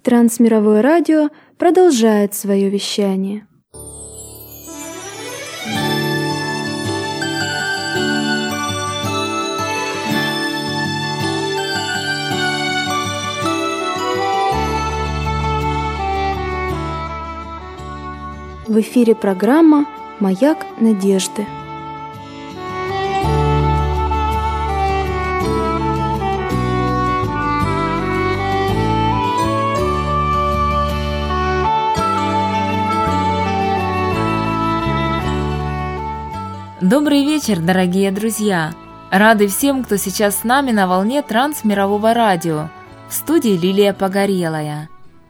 Трансмировое радио продолжает свое вещание. В эфире программа «Маяк надежды». Добрый вечер, дорогие друзья! Рады всем, кто сейчас с нами на волне Трансмирового радио. В студии Лилия Погорелая.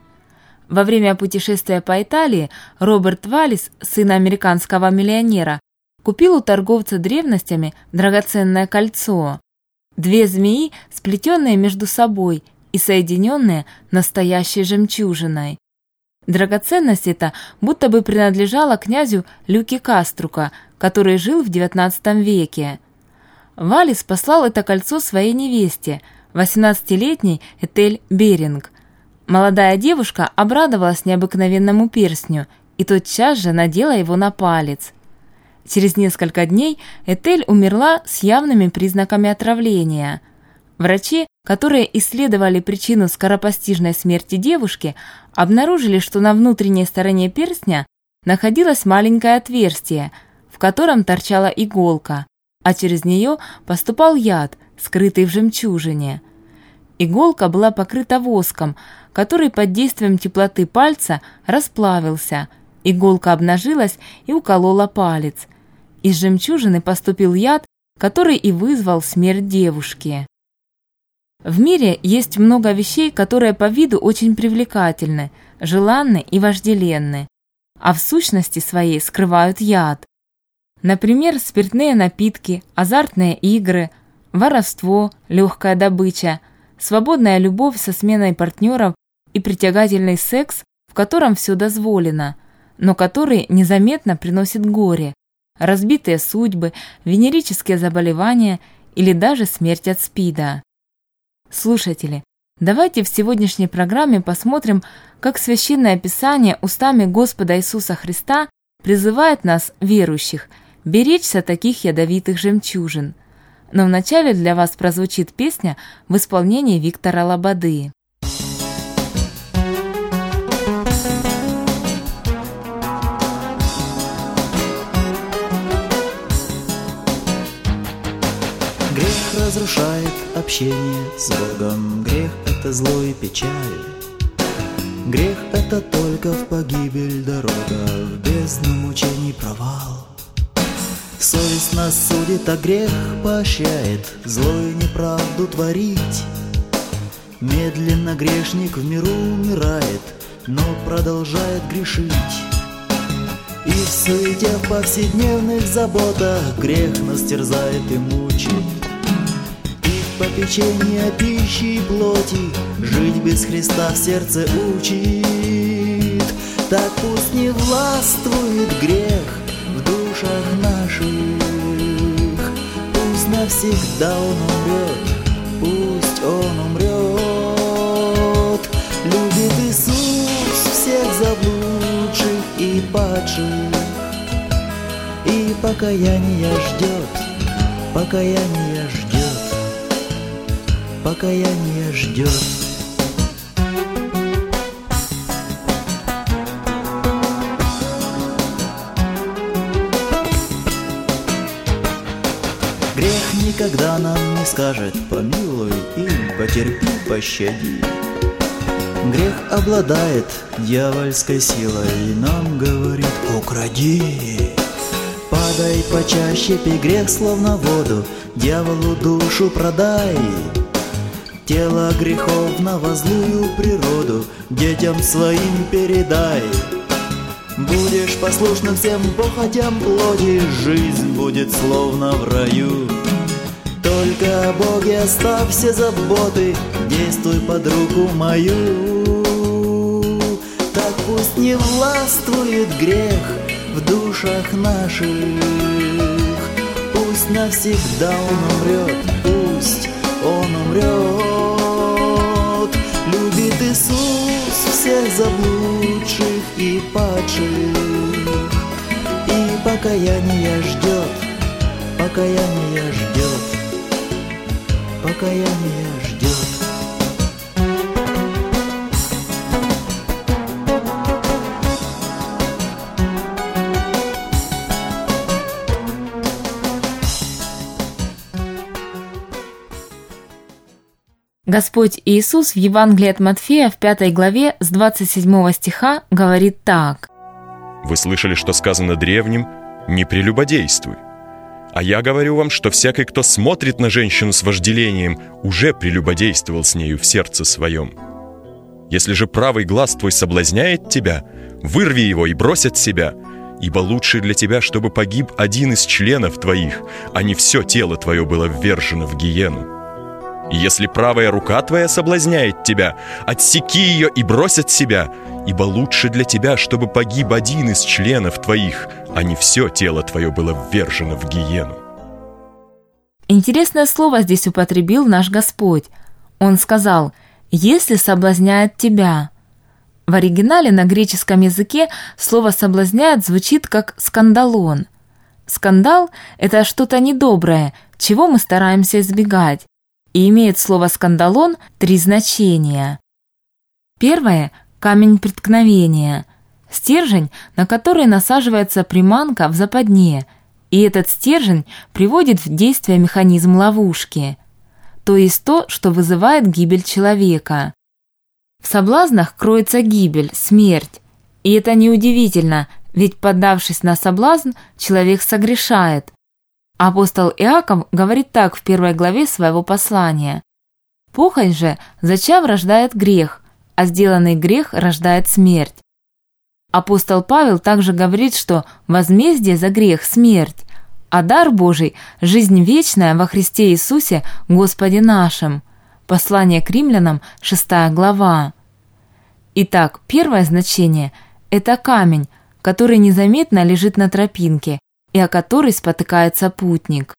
Во время путешествия по Италии Роберт Валлис, сын американского миллионера, купил у торговца древностями драгоценное кольцо. Две змеи, сплетенные между собой и соединенные настоящей жемчужиной. Драгоценность эта будто бы принадлежала князю Люки Каструка, который жил в XIX веке. Валлис послал это кольцо своей невесте, 18-летней Этель Беринг. Молодая девушка обрадовалась необыкновенному перстню и тотчас же надела его на палец. Через несколько дней Этель умерла с явными признаками отравления. Врачи, которые исследовали причину скоропостижной смерти девушки, обнаружили, что на внутренней стороне перстня находилось маленькое отверстие, в котором торчала иголка, а через нее поступал яд, скрытый в жемчужине. Иголка была покрыта воском, который под действием теплоты пальца расплавился, иголка обнажилась и уколола палец. Из жемчужины поступил яд, который и вызвал смерть девушки. В мире есть много вещей, которые по виду очень привлекательны, желанны и вожделенны, а в сущности своей скрывают яд. Например, спиртные напитки, азартные игры, воровство, легкая добыча, свободная любовь со сменой партнеров и притягательный секс, в котором все дозволено, но который незаметно приносит горе, разбитые судьбы, венерические заболевания или даже смерть от СПИДа. Слушатели, давайте в сегодняшней программе посмотрим, как Священное Писание устами Господа Иисуса Христа призывает нас, верующих, беречься таких ядовитых жемчужин. Но вначале для вас прозвучит песня в исполнении Виктора Лободы. Грех разрушает общение с Богом, грех — это зло и печаль. Грех — это только в погибель дорога, в бездну мучений провал. Совесть нас судит, а грех поощряет зло и неправду творить. Медленно грешник в миру умирает, но продолжает грешить. И в суете, в повседневных заботах грех нас терзает и мучит. И в попечении о пище и плоти жить без Христа в сердце учит. Так пусть не властвует грех в душах наших, пусть навсегда он умрет, пусть он умрет. Любит Иисус всех заблудших и падших, и покаяния ждет, покаяния ждет, покаяния ждет. Грех никогда нам не скажет: помилуй и потерпи, пощади. Грех обладает дьявольской силой и нам говорит: укради. Падай почаще, пей грех словно воду, дьяволу душу продай. Тело греховного, злую природу детям своим передай. Будешь послушным всем похотям плоти, жизнь будет словно в раю. Только о Боге оставь все заботы, действуй под руку мою. Так пусть не властвует грех в душах наших, пусть навсегда он умрет, пусть он умрет. Любит Иисус падших. И покаяние ждет, покаяние ждет, покаяние ждет. Господь Иисус в Евангелии от Матфея в 5 главе с 27 стиха говорит так: «Вы слышали, что сказано древним: не прелюбодействуй. А я говорю вам, что всякий, кто смотрит на женщину с вожделением, уже прелюбодействовал с нею в сердце своем. Если же правый глаз твой соблазняет тебя, вырви его и брось от себя, ибо лучше для тебя, чтобы погиб один из членов твоих, а не все тело твое было ввержено в гиену. И если правая рука твоя соблазняет тебя, отсеки ее и брось от себя, ибо лучше для тебя, чтобы погиб один из членов твоих, а не все тело твое было ввержено в гиену». Интересное слово здесь употребил наш Господь. Он сказал: «если соблазняет тебя». В оригинале на греческом языке слово «соблазняет» звучит как «скандалон». Скандал – это что-то недоброе, чего мы стараемся избегать. И имеет слово «скандалон» 3 значения. Первое – камень преткновения, стержень, на который насаживается приманка в западне, и этот стержень приводит в действие механизм ловушки, то есть то, что вызывает гибель человека. В соблазнах кроется гибель, смерть, и это неудивительно, ведь, поддавшись на соблазн, человек согрешает. Апостол Иаков говорит так в 1 главе своего послания: «Похоть же, зачав, рождает грех, а сделанный грех рождает смерть». Апостол Павел также говорит, что возмездие за грех – смерть, а дар Божий – жизнь вечная во Христе Иисусе Господе нашим. Послание к римлянам, 6 глава. Итак, первое значение – это камень, который незаметно лежит на тропинке, и о которой спотыкается путник.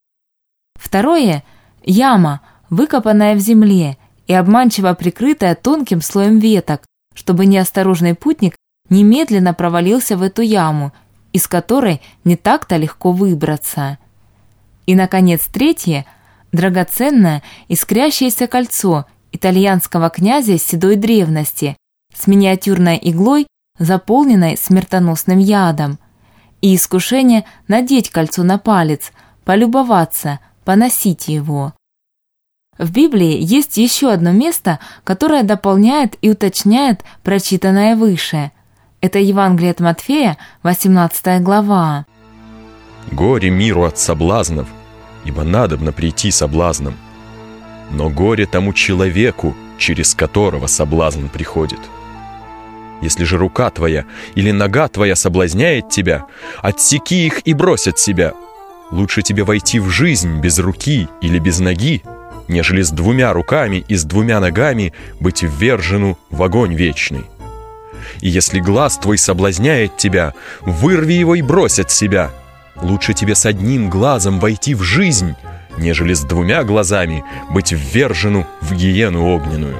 Второе – яма, выкопанная в земле и обманчиво прикрытая тонким слоем веток, чтобы неосторожный путник немедленно провалился в эту яму, из которой не так-то легко выбраться. И, наконец, третье – драгоценное искрящееся кольцо итальянского князя седой древности с миниатюрной иглой, заполненной смертоносным ядом, и искушение надеть кольцо на палец, полюбоваться, поносить его. В Библии есть еще одно место, которое дополняет и уточняет прочитанное выше. Это Евангелие от Матфея, 18 глава. «Горе миру от соблазнов, ибо надобно прийти соблазном. Но горе тому человеку, через которого соблазн приходит. Если же рука твоя или нога твоя соблазняет тебя, отсеки их и брось от себя. Лучше тебе войти в жизнь без руки или без ноги, нежели с 2 руками и с 2 ногами быть ввержену в огонь вечный. И если глаз твой соблазняет тебя, вырви его и брось от себя. Лучше тебе с 1 глазом войти в жизнь, нежели с 2 глазами быть ввержену в гиену огненную».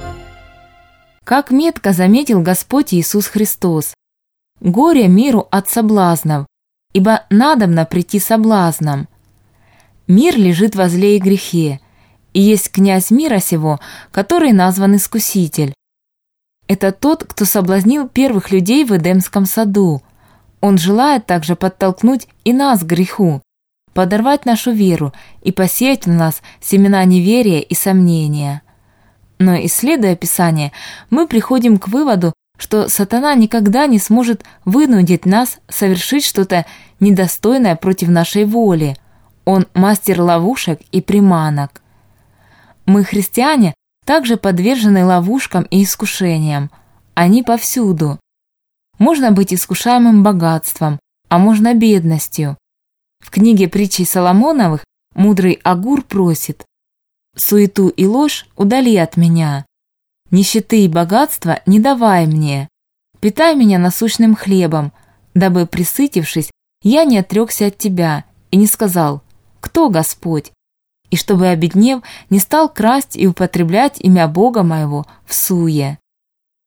Как метко заметил Господь Иисус Христос: «Горе миру от соблазнов, ибо надобно прийти соблазном». Мир лежит во зле и грехе, и есть князь мира сего, который назван Искуситель. Это тот, кто соблазнил первых людей в Эдемском саду. Он желает также подтолкнуть и нас к греху, подорвать нашу веру и посеять в нас семена неверия и сомнения. Но, исследуя Писание, мы приходим к выводу, что сатана никогда не сможет вынудить нас совершить что-то недостойное против нашей воли. Он мастер ловушек и приманок. Мы, христиане, также подвержены ловушкам и искушениям. Они повсюду. Можно быть искушаемым богатством, а можно бедностью. В книге притчей Соломоновых мудрый Агур просит: «Суету и ложь удали от меня. Нищеты и богатства не давай мне. Питай меня насущным хлебом, дабы, присытившись, я не отрекся от тебя и не сказал: кто Господь? И чтобы, обеднев, не стал красть и употреблять имя Бога моего в суе».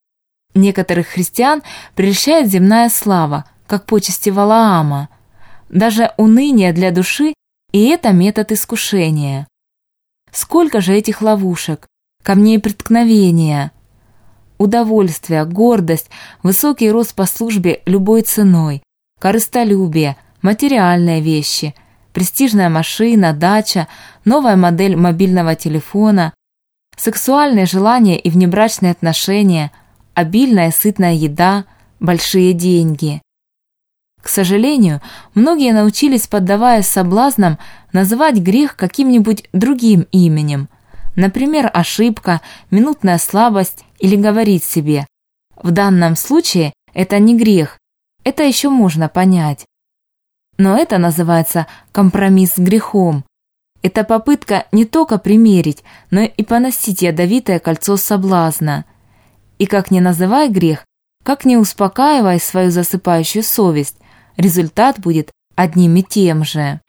Некоторых христиан прельщает земная слава, как почести Валаама. Даже уныние для души – и это метод искушения. Сколько же этих ловушек, камней преткновения, удовольствие, гордость, высокий рост по службе любой ценой, корыстолюбие, материальные вещи, престижная машина, дача, новая модель мобильного телефона, сексуальные желания и внебрачные отношения, обильная сытная еда, большие деньги. К сожалению, многие научились, поддаваясь соблазнам, называть грех каким-нибудь другим именем, например, ошибка, минутная слабость или говорить себе: в данном случае это не грех, это еще можно понять. Но это называется компромисс с грехом. Это попытка не только примерить, но и поносить ядовитое кольцо соблазна. И как ни называй грех, как ни успокаивай свою засыпающую совесть, результат будет одним и тем же.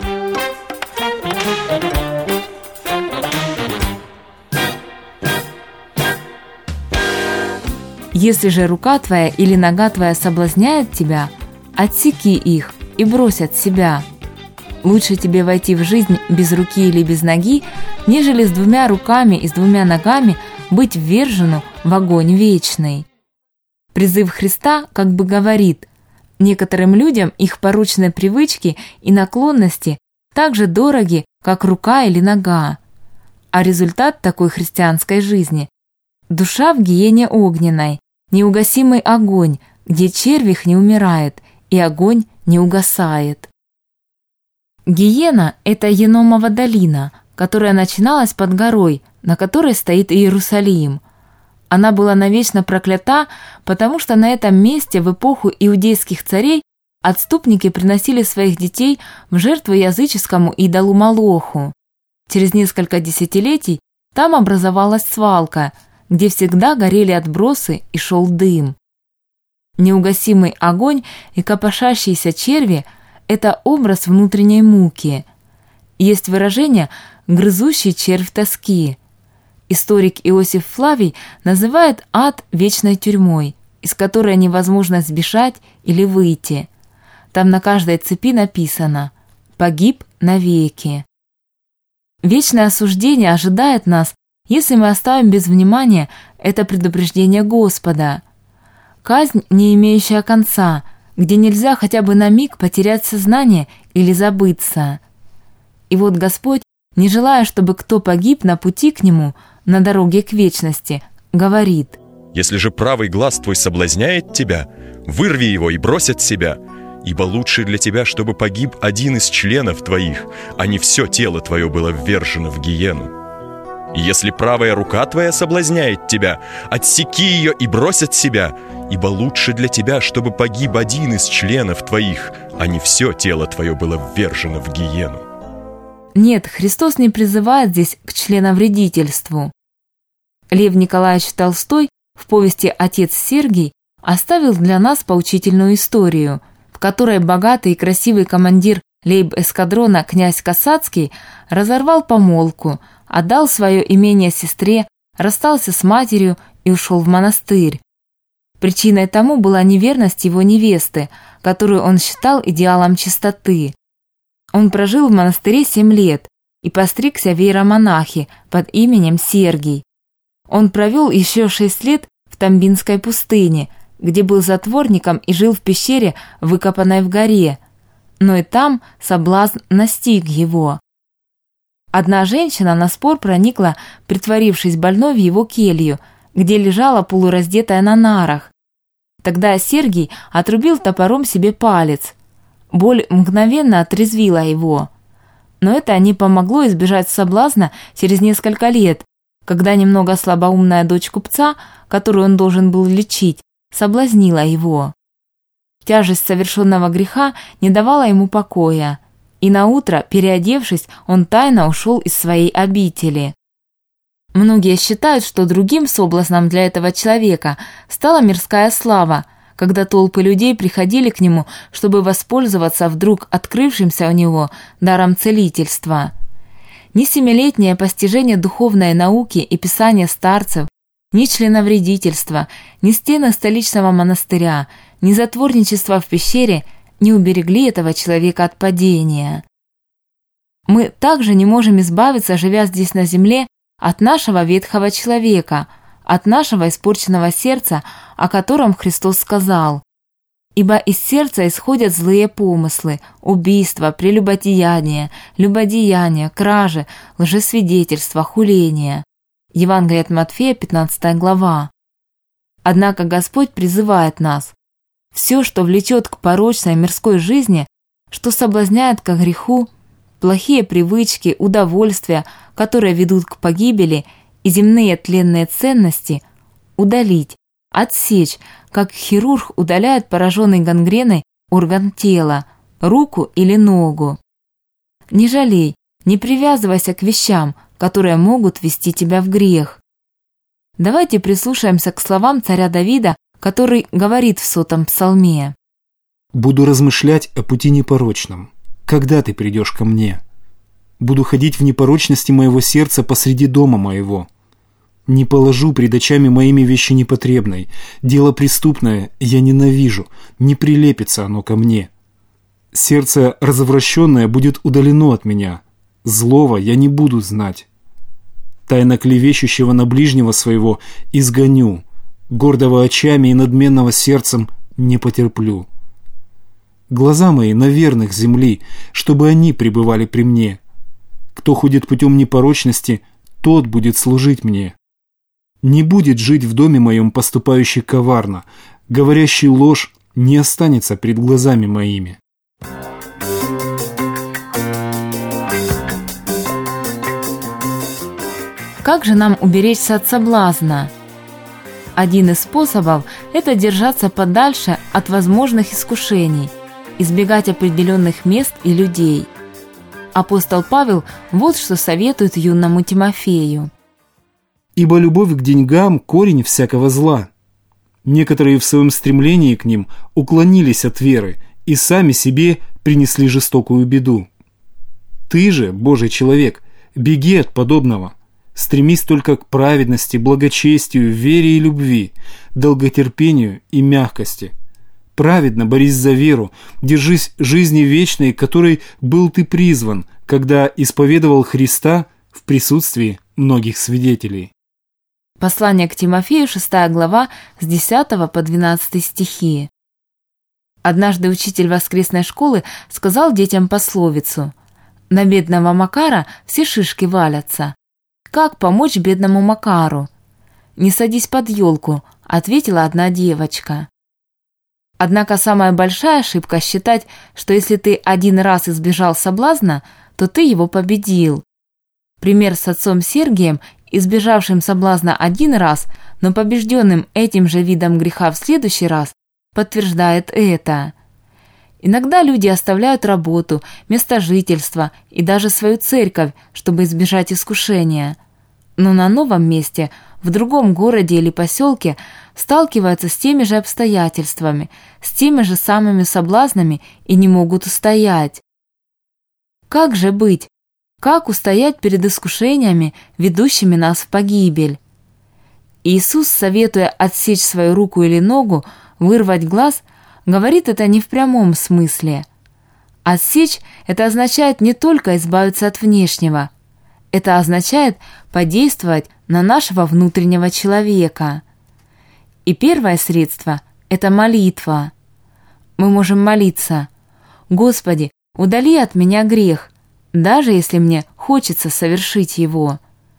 Если же рука твоя или нога твоя соблазняет тебя, отсеки их и брось от себя. Лучше тебе войти в жизнь без руки или без ноги, нежели с 2 руками и с 2 ногами быть ввержену в огонь вечный. Призыв Христа как бы говорит: некоторым людям их порочные привычки и наклонности так же дороги, как рука или нога. А результат такой христианской жизни – душа в гиене огненной, неугасимый огонь, где червь не умирает и огонь не угасает. Гиена – это Еномова долина, которая начиналась под горой, на которой стоит Иерусалим. Она была навечно проклята, потому что на этом месте в эпоху иудейских царей отступники приносили своих детей в жертву языческому идолу Молоху. Через несколько десятилетий там образовалась свалка, где всегда горели отбросы и шел дым. Неугасимый огонь и копошащиеся черви – это образ внутренней муки. Есть выражение «грызущий червь тоски». Историк Иосиф Флавий называет ад вечной тюрьмой, из которой невозможно сбежать или выйти. Там на каждой цепи написано «погиб навеки». Вечное осуждение ожидает нас, если мы оставим без внимания это предупреждение Господа. Казнь, не имеющая конца, где нельзя хотя бы на миг потерять сознание или забыться. И вот Господь, не желая, чтобы кто погиб на пути к Нему, на дороге к вечности, говорит: «Если же правый глаз твой соблазняет тебя, вырви его и брось от себя, ибо лучше для тебя, чтобы погиб один из членов твоих, а не все тело твое было ввержено в гиену. И если правая рука твоя соблазняет тебя, отсеки ее и брось от себя, ибо лучше для тебя, чтобы погиб один из членов твоих, а не все тело твое было ввержено в гиену». Нет, Христос не призывает здесь к членовредительству. Лев Николаевич Толстой в повести «Отец Сергий» оставил для нас поучительную историю, в которой богатый и красивый командир лейб-эскадрона князь Касацкий разорвал помолвку, отдал свое имение сестре, расстался с матерью и ушел в монастырь. Причиной тому была неверность его невесты, которую он считал идеалом чистоты. Он прожил в монастыре 7 лет и постригся в иеромонахи под именем Сергий. Он провел еще 6 лет в Тамбинской пустыне, где был затворником и жил в пещере, выкопанной в горе, но и там соблазн настиг его. Одна женщина на спор проникла, притворившись больной, в его келью, где лежала полураздетая на нарах. Тогда Сергий отрубил топором себе палец. Боль мгновенно отрезвила его. Но это не помогло избежать соблазна через несколько лет, когда немного слабоумная дочь купца, которую он должен был лечить, соблазнила его. Тяжесть совершенного греха не давала ему покоя, и наутро, переодевшись, он тайно ушел из своей обители. Многие считают, что другим соблазном для этого человека стала мирская слава, когда толпы людей приходили к нему, чтобы воспользоваться вдруг открывшимся у него даром целительства. Ни 7-летнее постижение духовной науки и писания старцев, ни членовредительство, ни стены столичного монастыря, ни затворничество в пещере не уберегли этого человека от падения. Мы также не можем избавиться, живя здесь на земле, от нашего ветхого человека, от нашего испорченного сердца, о котором Христос сказал: «Ибо из сердца исходят злые помыслы, убийства, прелюбодеяния, любодеяния, кражи, лжесвидетельства, хуления». Евангелие от Матфея, 15 глава. Однако Господь призывает нас: все, что влечет к порочной мирской жизни, что соблазняет ко греху, плохие привычки, удовольствия, которые ведут к погибели, и земные тленные ценности, удалить, отсечь, как хирург удаляет пораженный гангреной орган тела, руку или ногу. Не жалей, не привязывайся к вещам, которые могут ввести тебя в грех. Давайте прислушаемся к словам царя Давида, который говорит в 100-м псалме: «Буду размышлять о пути непорочном. Когда ты придешь ко мне? Буду ходить в непорочности моего сердца посреди дома моего. Не положу пред очами моими вещи непотребной. Дело преступное я ненавижу, не прилепится оно ко мне. Сердце развращенное будет удалено от меня. Злого я не буду знать. Тайно клевещущего на ближнего своего изгоню. Гордого очами и надменного сердцем не потерплю. Глаза мои на верных земли, чтобы они пребывали при мне. Кто ходит путем непорочности, тот будет служить мне. Не будет жить в доме моем поступающий коварно, говорящий ложь не останется пред глазами моими». Как же нам уберечься от соблазна? Один из способов – это держаться подальше от возможных искушений, избегать определенных мест и людей. Апостол Павел вот что советует юному Тимофею: «Ибо любовь к деньгам – корень всякого зла. Некоторые в своем стремлении к ним уклонились от веры и сами себе принесли жестокую беду. Ты же, Божий человек, беги от подобного. Стремись только к праведности, благочестию, вере и любви, долготерпению и мягкости. Праведно борись за веру, держись жизни вечной, которой был ты призван, когда исповедовал Христа в присутствии многих свидетелей». Послание к Тимофею, 6 глава, с 10 по 12 стихи. Однажды учитель воскресной школы сказал детям пословицу: «На бедного Макара все шишки валятся. Как помочь бедному Макару?» «Не садись под елку», — ответила одна девочка. Однако самая большая ошибка — считать, что если ты один раз избежал соблазна, то ты его победил. Пример с отцом Сергием, избежавшим соблазна один раз, но побежденным этим же видом греха в следующий раз, подтверждает это. Иногда люди оставляют работу, место жительства и даже свою церковь, чтобы избежать искушения. Но на новом месте, в другом городе или поселке сталкиваются с теми же обстоятельствами, с теми же самыми соблазнами и не могут устоять. Как же быть? Как устоять перед искушениями, ведущими нас в погибель? Иисус, советуя отсечь свою руку или ногу, вырвать глаз, говорит это не в прямом смысле. Отсечь – это означает не только избавиться от внешнего. Это означает подействовать на нашего внутреннего человека. И первое средство – это молитва. Мы можем молиться: «Господи, удали от меня грех, даже если мне хочется совершить его».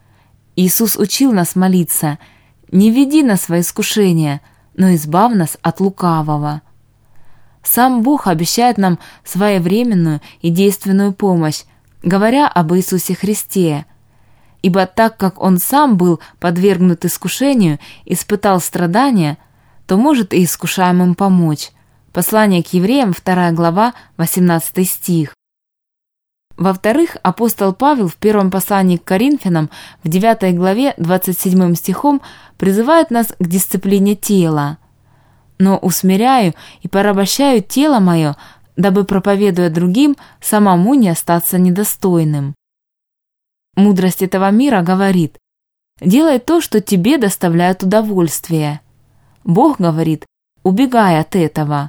Иисус учил нас молиться: «Не веди нас во искушение, но избавь нас от лукавого». Сам Бог обещает нам своевременную и действенную помощь, говоря об Иисусе Христе. Ибо так как Он сам был подвергнут искушению, испытал страдания, то может и искушаемым помочь. Послание к евреям, 2 глава, 18 стих. Во-вторых, апостол Павел в первом послании к Коринфянам в 9 главе 27 стихом призывает нас к дисциплине тела. «Но усмиряю и порабощаю тело мое, дабы, проповедуя другим, самому не остаться недостойным». Мудрость этого мира говорит: Делай то, что тебе доставляет удовольствие. Бог говорит: убегай от этого.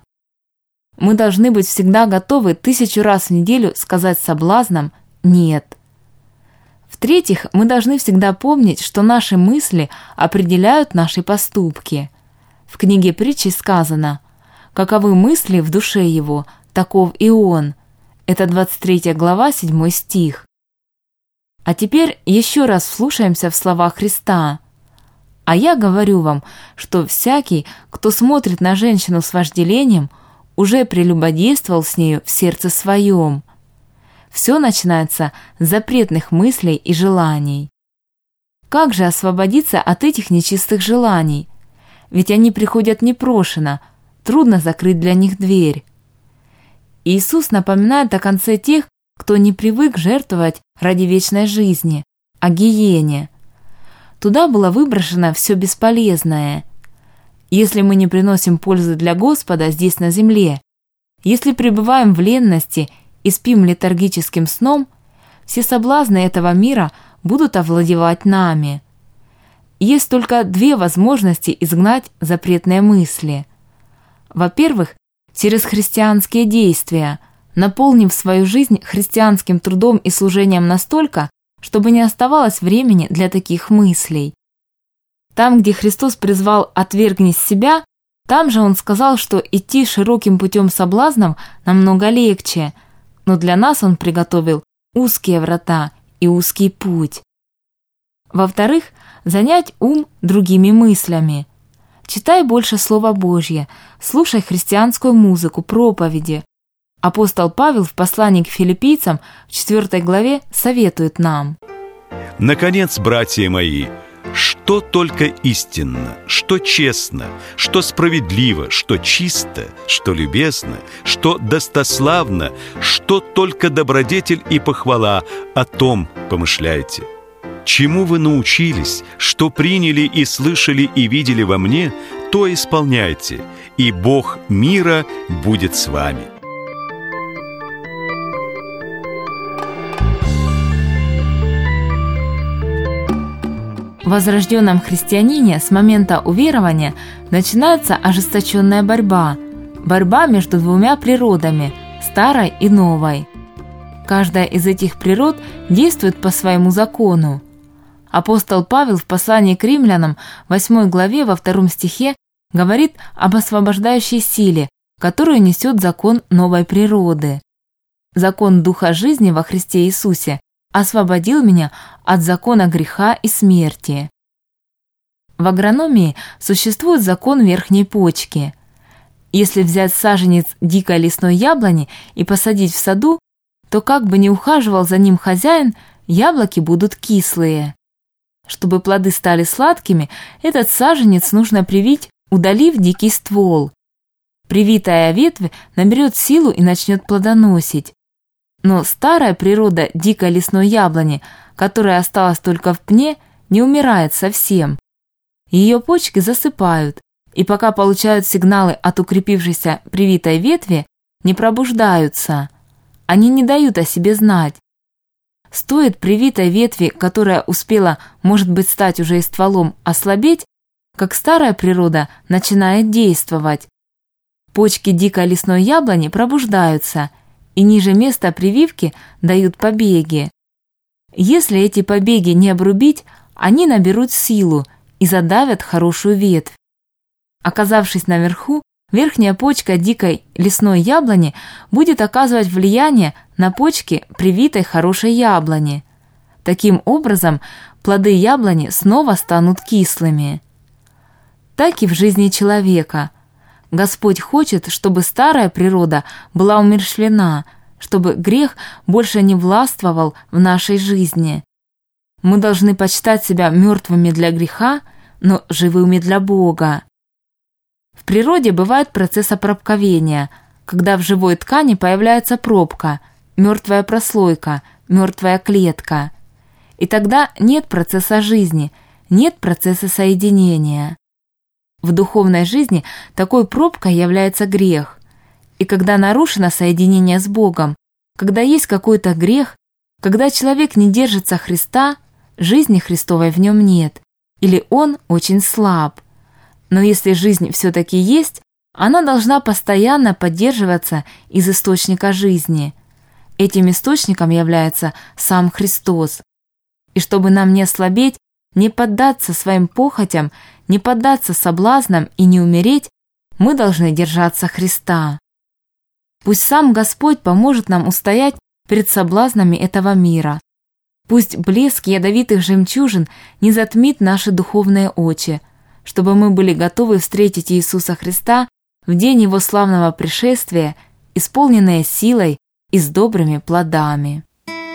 Мы должны быть всегда готовы 1000 раз в неделю сказать соблазнам «нет». В-третьих, мы должны всегда помнить, что наши мысли определяют наши поступки. В книге притчи сказано: «Каковы мысли в душе его, таков и он». Это 23 глава, 7 стих. А теперь еще раз вслушаемся в слова Христа. «А я говорю вам, что всякий, кто смотрит на женщину с вожделением, уже прелюбодействовал с нею в сердце своем». Все начинается с запретных мыслей и желаний. Как же освободиться от этих нечистых желаний? Ведь они приходят непрошено, трудно закрыть для них дверь. Иисус напоминает о конце тех, кто не привык жертвовать ради вечной жизни, о гиене. Туда было выброшено все бесполезное. Если мы не приносим пользы для Господа здесь на земле, если пребываем в ленности и спим летаргическим сном, все соблазны этого мира будут овладевать нами. Есть только 2 возможности изгнать запретные мысли. Во-первых, через христианские действия, наполнив свою жизнь христианским трудом и служением настолько, чтобы не оставалось времени для таких мыслей. Там, где Христос призвал «отвергни себя», там же Он сказал, что идти широким путем соблазнов намного легче, но для нас Он приготовил узкие врата и узкий путь. Во-вторых, занять ум другими мыслями. Читай больше Слова Божье, слушай христианскую музыку, проповеди. Апостол Павел в послании к филиппийцам в 4 главе советует нам: «Наконец, братья мои, что только истинно, что честно, что справедливо, что чисто, что любезно, что достославно, что только добродетель и похвала, о том помышляйте. Чему вы научились, что приняли и слышали и видели во мне, то исполняйте, и Бог мира будет с вами». В возрожденном христианине с момента уверования начинается ожесточенная борьба между 2 природами – старой и новой. Каждая из этих природ действует по своему закону. Апостол Павел в послании к римлянам, 8 главе, во 2 стихе, говорит об освобождающей силе, которую несет закон новой природы. Закон Духа жизни во Христе Иисусе освободил меня от закона греха и смерти. В агрономии существует закон верхней почки. Если взять саженец дикой лесной яблони и посадить в саду, то как бы ни ухаживал за ним хозяин, яблоки будут кислые. Чтобы плоды стали сладкими, этот саженец нужно привить, удалив дикий ствол. Привитая ветвь наберет силу и начнет плодоносить. Но старая природа дикой лесной яблони, которая осталась только в пне, не умирает совсем. Ее почки засыпают, и пока получают сигналы от укрепившейся привитой ветви, не пробуждаются. Они не дают о себе знать. Стоит привитой ветви, которая успела, может быть, стать уже и стволом, ослабеть, как старая природа начинает действовать. Почки дикой лесной яблони пробуждаются, и ниже места прививки дают побеги. Если эти побеги не обрубить, они наберут силу и задавят хорошую ветвь. Оказавшись наверху, верхняя почка дикой лесной яблони будет оказывать влияние на почки привитой хорошей яблони. Таким образом, плоды яблони снова станут кислыми. Так и в жизни человека. Господь хочет, чтобы старая природа была умерщвлена, чтобы грех больше не властвовал в нашей жизни. Мы должны почитать себя мертвыми для греха, но живыми для Бога. В природе бывает процесс опробковения, когда в живой ткани появляется пробка, мертвая прослойка, мертвая клетка. И тогда нет процесса жизни, нет процесса соединения. В духовной жизни такой пробкой является грех. И когда нарушено соединение с Богом, когда есть какой-то грех, когда человек не держится Христа, жизни Христовой в нем нет, или он очень слаб. Но если жизнь все-таки есть, она должна постоянно поддерживаться из источника жизни. Этим источником является сам Христос. И чтобы нам не ослабеть, не поддаться своим похотям, не поддаться соблазнам и не умереть, мы должны держаться Христа. Пусть сам Господь поможет нам устоять перед соблазнами этого мира. Пусть блеск ядовитых жемчужин не затмит наши духовные очи, чтобы мы были готовы встретить Иисуса Христа в день Его славного пришествия, исполненные силой и с добрыми плодами.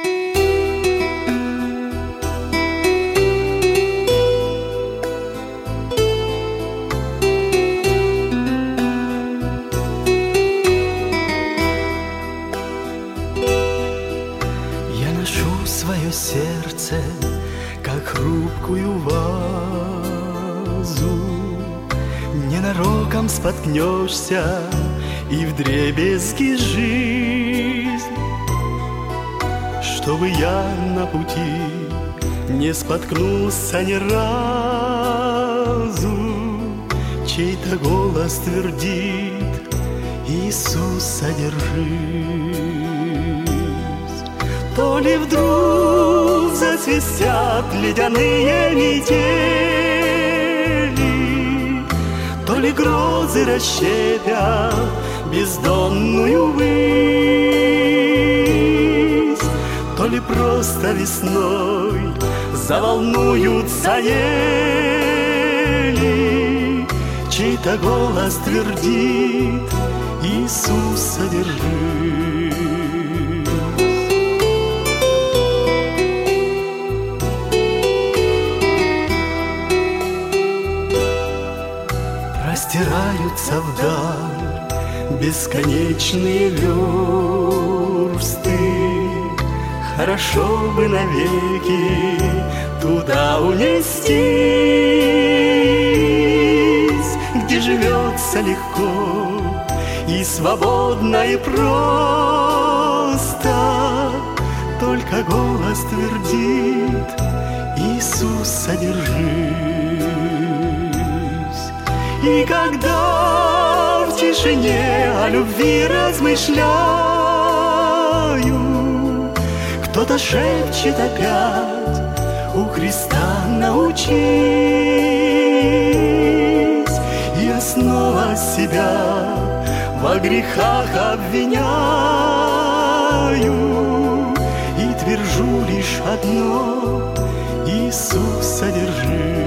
Я ношу свое сердце, как хрупкую вазу. Ненароком споткнешься, и вдребезги жизнь. Чтобы я на пути не споткнулся ни разу, чей-то голос твердит: Иисуса держись. То ли вдруг засвистят ледяные метели, то ли грозы расщепят бездонную высь, то ли просто весной заволнуются ели, чей-то голос твердит: Иисуса держись. Простираются вдаль бесконечные версты. Хорошо бы навеки туда унестись, где живется легко и свободно и просто. Только голос твердит: Иисуса держись. И когда в тишине о любви размышляю, кто-то шепчет опять: у Христа научись. И я снова себя во грехах обвиняю и твержу лишь одно: Иисуса держись.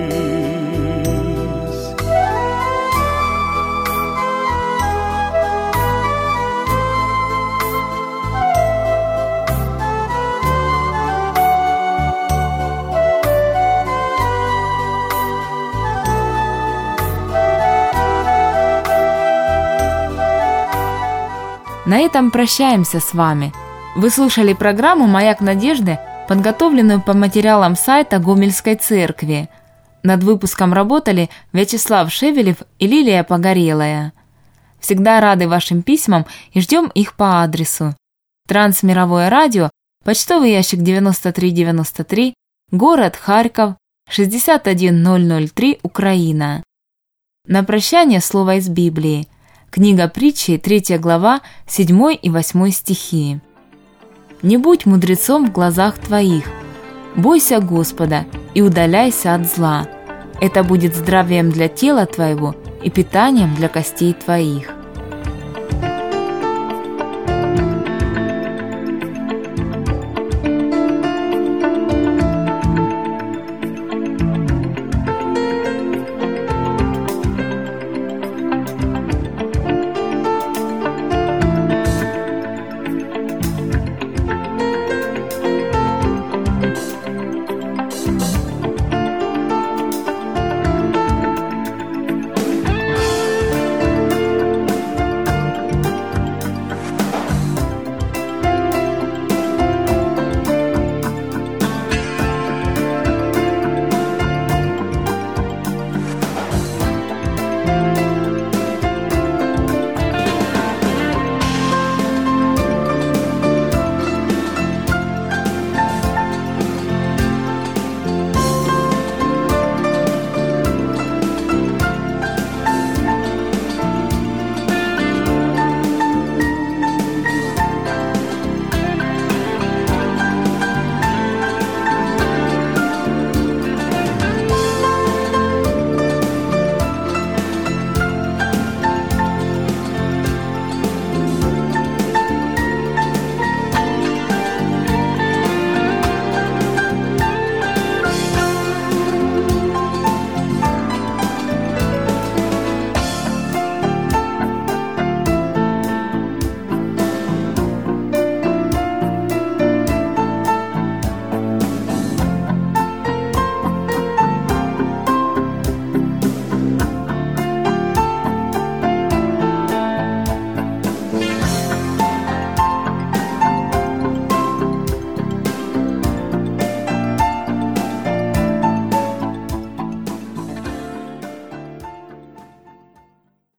На этом прощаемся с вами. Вы слушали программу «Маяк надежды», подготовленную по материалам сайта Гомельской церкви. Над выпуском работали Вячеслав Шевелев и Лилия Погорелая. Всегда рады вашим письмам и ждем их по адресу: Трансмировое радио, почтовый ящик 9393, город Харьков, 61003, Украина. На прощание слово из Библии. Книга Притчи, 3 глава, 7 и 8 стихи. «Не будь мудрецом в глазах твоих, бойся Господа и удаляйся от зла. Это будет здравием для тела твоего и питанием для костей твоих».